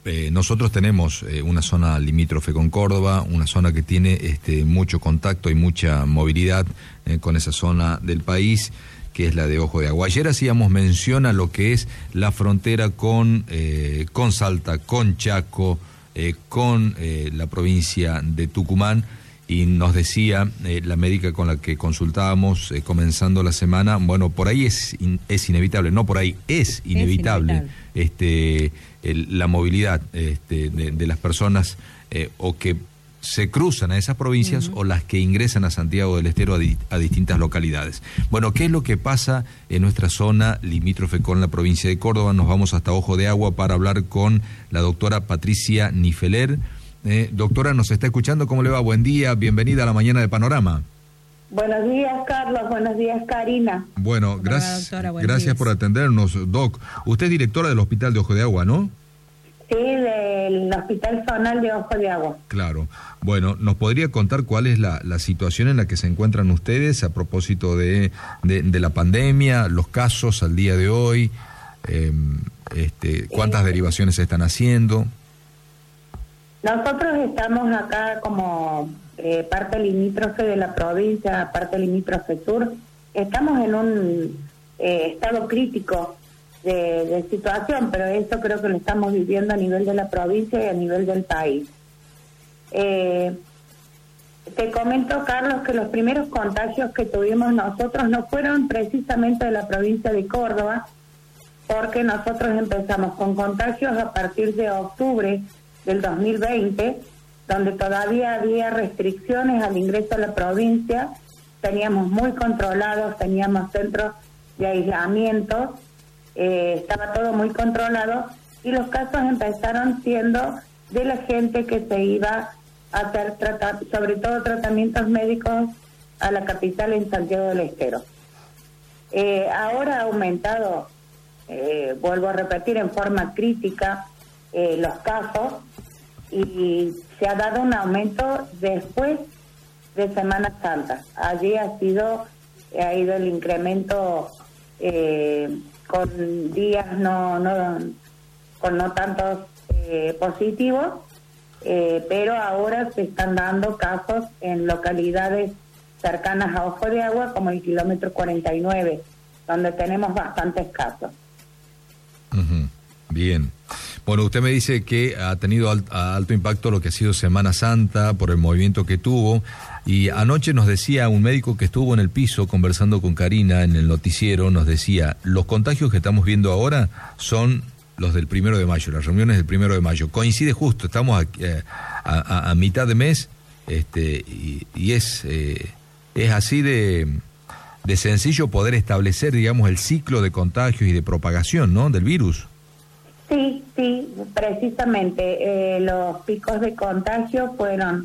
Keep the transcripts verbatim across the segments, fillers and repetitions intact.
Eh, nosotros tenemos eh, una zona limítrofe con Córdoba, una zona que tiene este, mucho contacto y mucha movilidad eh, con esa zona del país, que es la de Ojo de Agua. Ayer hacíamos mención a lo que es la frontera con, eh, con Salta, con Chaco, eh, con eh, la provincia de Tucumán, y nos decía eh, la médica con la que consultábamos eh, comenzando la semana, bueno, por ahí es, in, es inevitable, no por ahí, es inevitable, es inevitable. Este, el, la movilidad este, de, de las personas eh, o que se cruzan a esas provincias uh-huh. o las que ingresan a Santiago del Estero a, di, a distintas localidades. Bueno, ¿qué es lo que pasa en nuestra zona limítrofe con la provincia de Córdoba? Nos vamos hasta Ojo de Agua para hablar con la doctora Patricia Nifeler. Eh, doctora, ¿nos está escuchando? ¿Cómo le va? Buen día, bienvenida a la mañana de Panorama. Buenos días, Carlos. Buenos días, Karina. Bueno, Hola, gracias, doctora, gracias días. por atendernos, Doc. Usted es directora del Hospital de Ojo de Agua, ¿no? Sí, del Hospital Zonal de Ojo de Agua. Claro. Bueno, ¿nos podría contar cuál es la, la situación en la que se encuentran ustedes a propósito de, de, de la pandemia, los casos al día de hoy, eh, este, cuántas eh, derivaciones se están haciendo? Nosotros estamos acá como eh, parte limítrofe de la provincia, parte limítrofe sur. Estamos en un eh, estado crítico de, de situación, pero eso creo que lo estamos viviendo a nivel de la provincia y a nivel del país. Eh, te comento, Carlos, que los primeros contagios que tuvimos nosotros no fueron precisamente de la provincia de Córdoba, porque nosotros empezamos con contagios a partir de octubre del dos mil veinte, donde todavía había restricciones al ingreso a la provincia, teníamos muy controlados, teníamos centros de aislamiento, eh, estaba todo muy controlado, y los casos empezaron siendo de la gente que se iba a hacer, trata, sobre todo tratamientos médicos a la capital en Santiago del Estero. Eh, ahora ha aumentado, eh, vuelvo a repetir, en forma crítica eh, los casos, y se ha dado un aumento después de Semana Santa. Allí ha sido ha ido el incremento eh, con días no no con no tantos eh, positivos, eh, pero ahora se están dando casos en localidades cercanas a Ojo de Agua, como el kilómetro cuarenta y nueve, donde tenemos bastantes casos. Uh-huh. Bien. Bueno, usted me dice que ha tenido alt, alto impacto lo que ha sido Semana Santa por el movimiento que tuvo, y anoche nos decía un médico que estuvo en el piso conversando con Karina en el noticiero, nos decía, los contagios que estamos viendo ahora son los del primero de mayo, las reuniones del primero de mayo. Coincide justo, estamos a, a, a, a mitad de mes, este y, y es, eh, es así de, de sencillo poder establecer, digamos, el ciclo de contagios y de propagación, ¿no?, del virus. Sí, sí, precisamente eh, los picos de contagio fueron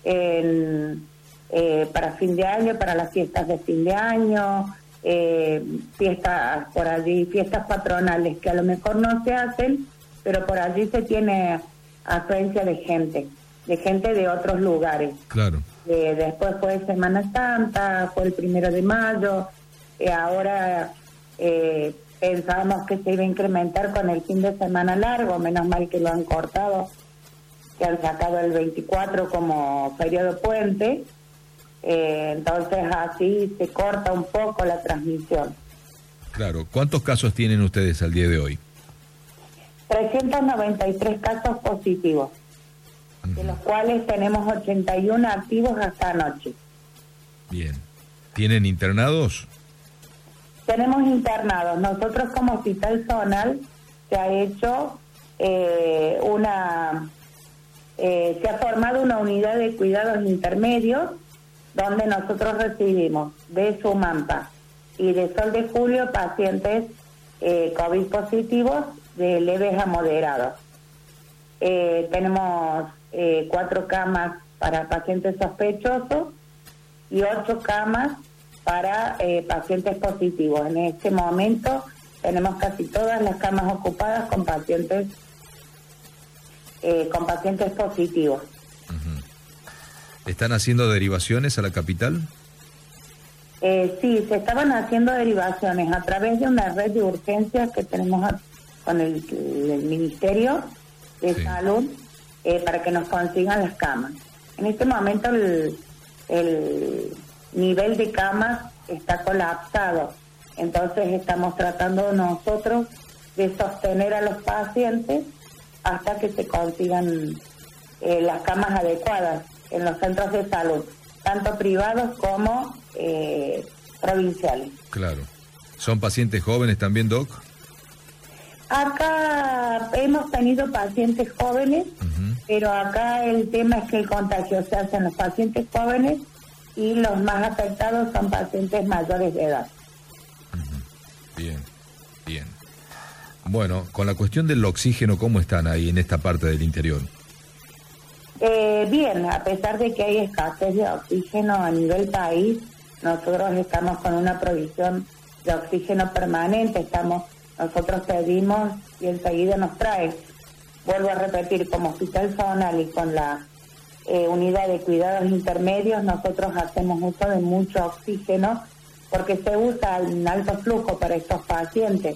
en, eh, para fin de año, para las fiestas de fin de año, eh, fiestas por allí, fiestas patronales que a lo mejor no se hacen, pero por allí se tiene afluencia de gente, de gente de otros lugares. Claro. Eh, después fue Semana Santa, fue el primero de mayo, eh, ahora... Eh, pensábamos que se iba a incrementar con el fin de semana largo, menos mal que lo han cortado, que han sacado el veinticuatro como periodo puente, eh, entonces así se corta un poco la transmisión. Claro, ¿cuántos casos tienen ustedes al día de hoy? trescientos noventa y tres casos positivos, uh-huh. de los cuales tenemos ochenta y uno activos hasta anoche. Bien, ¿tienen internados? Tenemos internados. Nosotros como Hospital Zonal se ha hecho eh, una, eh, se ha formado una unidad de cuidados intermedios donde nosotros recibimos de Sumampa y de Sol de Julio pacientes eh, COVID positivos de leves a moderados. Eh, tenemos eh, cuatro camas para pacientes sospechosos y ocho camas para eh, pacientes positivos. En este momento tenemos casi todas las camas ocupadas con pacientes eh, con pacientes positivos. Uh-huh. ¿Están haciendo derivaciones a la capital? Eh, sí, se estaban haciendo derivaciones a través de una red de urgencias que tenemos a, con el, el, el ministerio. de Sí. salud eh, para que nos consigan las camas. En este momento el, el nivel de camas está colapsado, entonces estamos tratando nosotros de sostener a los pacientes hasta que se consigan eh, las camas adecuadas en los centros de salud, tanto privados como eh, provinciales. Claro. ¿Son pacientes jóvenes también, Doc? Acá hemos tenido pacientes jóvenes, Uh-huh. pero acá el tema es que el contagio se hace en los pacientes jóvenes y los más afectados son pacientes mayores de edad. Uh-huh. Bien, bien. Bueno, con la cuestión del oxígeno, ¿cómo están ahí en esta parte del interior? Eh, bien, a pesar de que hay escasez de oxígeno a nivel país, nosotros estamos con una provisión de oxígeno permanente, estamos, nosotros pedimos y enseguida nos traen. Vuelvo a repetir, como hospital zonal y con la eh, unidad de cuidados intermedios, nosotros hacemos uso de mucho oxígeno porque se usa en alto flujo para estos pacientes.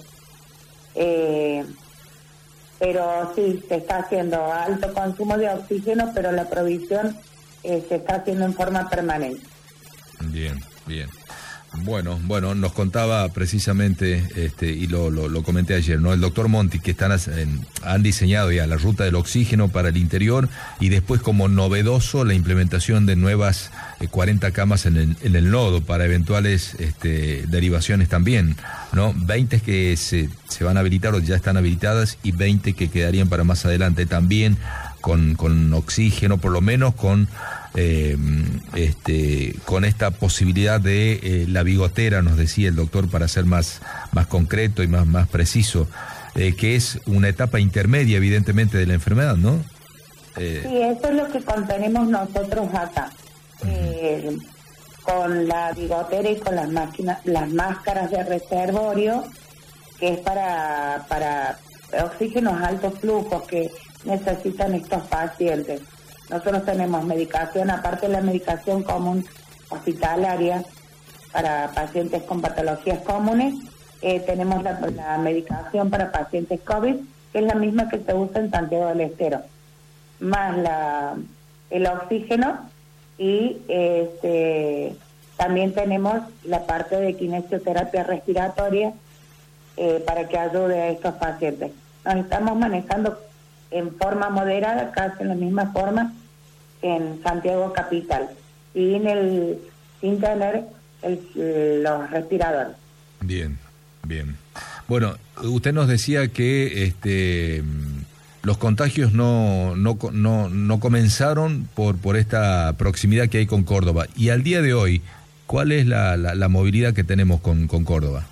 Eh, pero sí, se está haciendo alto consumo de oxígeno, pero la provisión eh, se está haciendo en forma permanente. Bien, bien. Bueno, bueno, nos contaba precisamente, este, y lo, lo, lo comenté ayer, ¿no? El doctor Monti, que están en, han diseñado ya la ruta del oxígeno para el interior y después como novedoso la implementación de nuevas eh, cuarenta camas en el, en el nodo para eventuales este, derivaciones también, ¿no? veinte que se, se van a habilitar o ya están habilitadas y veinte que quedarían para más adelante también con, con oxígeno, por lo menos con... Eh, este, con esta posibilidad de eh, la bigotera, nos decía el doctor, para ser más, más concreto y más, más preciso, eh, que es una etapa intermedia, evidentemente, de la enfermedad, ¿no? Eh... Sí, eso es lo que contenemos nosotros acá. Uh-huh. Eh, con la bigotera y con las máquinas, las máscaras de reservorio, que es para, para oxígenos altos flujos que necesitan estos pacientes. Nosotros tenemos medicación, aparte de la medicación común hospitalaria para pacientes con patologías comunes, eh, tenemos la, la medicación para pacientes COVID, que es la misma que se usa en Santiago del Estero, más la, el oxígeno y este, también tenemos la parte de kinesioterapia respiratoria eh, para que ayude a estos pacientes. Nos estamos manejando en forma moderada, casi en la misma forma que en Santiago Capital, sin, el, sin tener el, los respiradores. Bien, bien. Bueno, usted nos decía que este, los contagios no, no, no, no comenzaron por, por esta proximidad que hay con Córdoba. Y al día de hoy, ¿cuál es la, la, la movilidad que tenemos con, con Córdoba?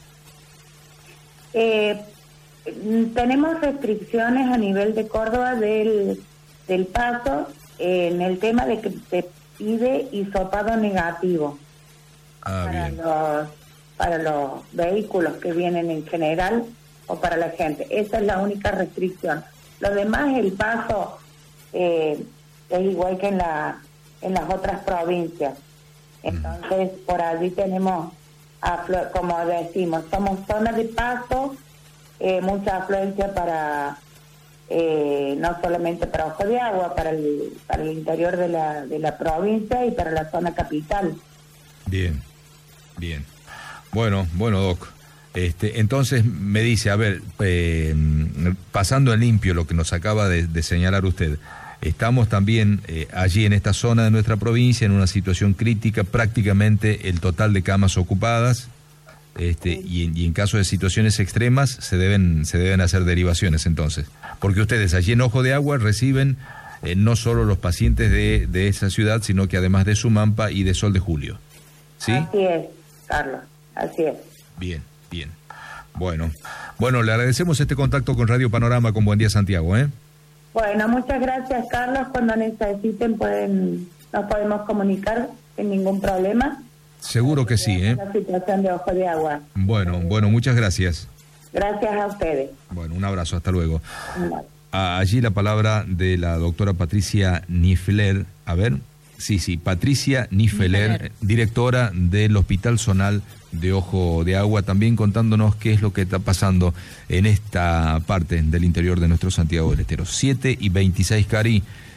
Eh, Tenemos restricciones a nivel de Córdoba del, del paso eh, en el tema de que te pide hisopado negativo ah, para bien. los para los vehículos que vienen en general o para la gente. Esa es la única restricción. Lo demás, el paso eh, es igual que en la en las otras provincias. Entonces, mm. por allí tenemos, aflu- como decimos, somos zona de paso. Eh, mucha afluencia para eh, no solamente para Ojo de Agua, para el para el interior de la de la provincia y para la zona capital. Bien, bien. Bueno, bueno, Doc. Este, entonces me dice, a ver, eh, pasando en limpio lo que nos acaba de, de señalar usted, estamos también eh, allí en esta zona de nuestra provincia en una situación crítica, prácticamente el total de camas ocupadas. Este, y, en, y en caso de situaciones extremas se deben se deben hacer derivaciones entonces, porque ustedes allí en Ojo de Agua reciben eh, no solo los pacientes de, de esa ciudad, sino que además de Sumampa y de Sol de Julio, ¿sí? Así es, Carlos, así es. Bien, bien. Bueno, bueno, le agradecemos este contacto con Radio Panorama, con Buen Día Santiago, ¿eh? Bueno, muchas gracias, Carlos. Cuando necesiten pueden nos podemos comunicar sin ningún problema. Seguro que sí, ¿eh? La situación de Ojo de Agua. Bueno, bueno, muchas gracias. Gracias a ustedes. Bueno, un abrazo, hasta luego. Vale. Allí la palabra de la doctora Patricia Nifler. A ver, Sí, sí, Patricia Nifeler, Nifeler, directora del Hospital Zonal de Ojo de Agua, también contándonos qué es lo que está pasando en esta parte del interior de nuestro Santiago del Estero. siete y veintiséis, Cari.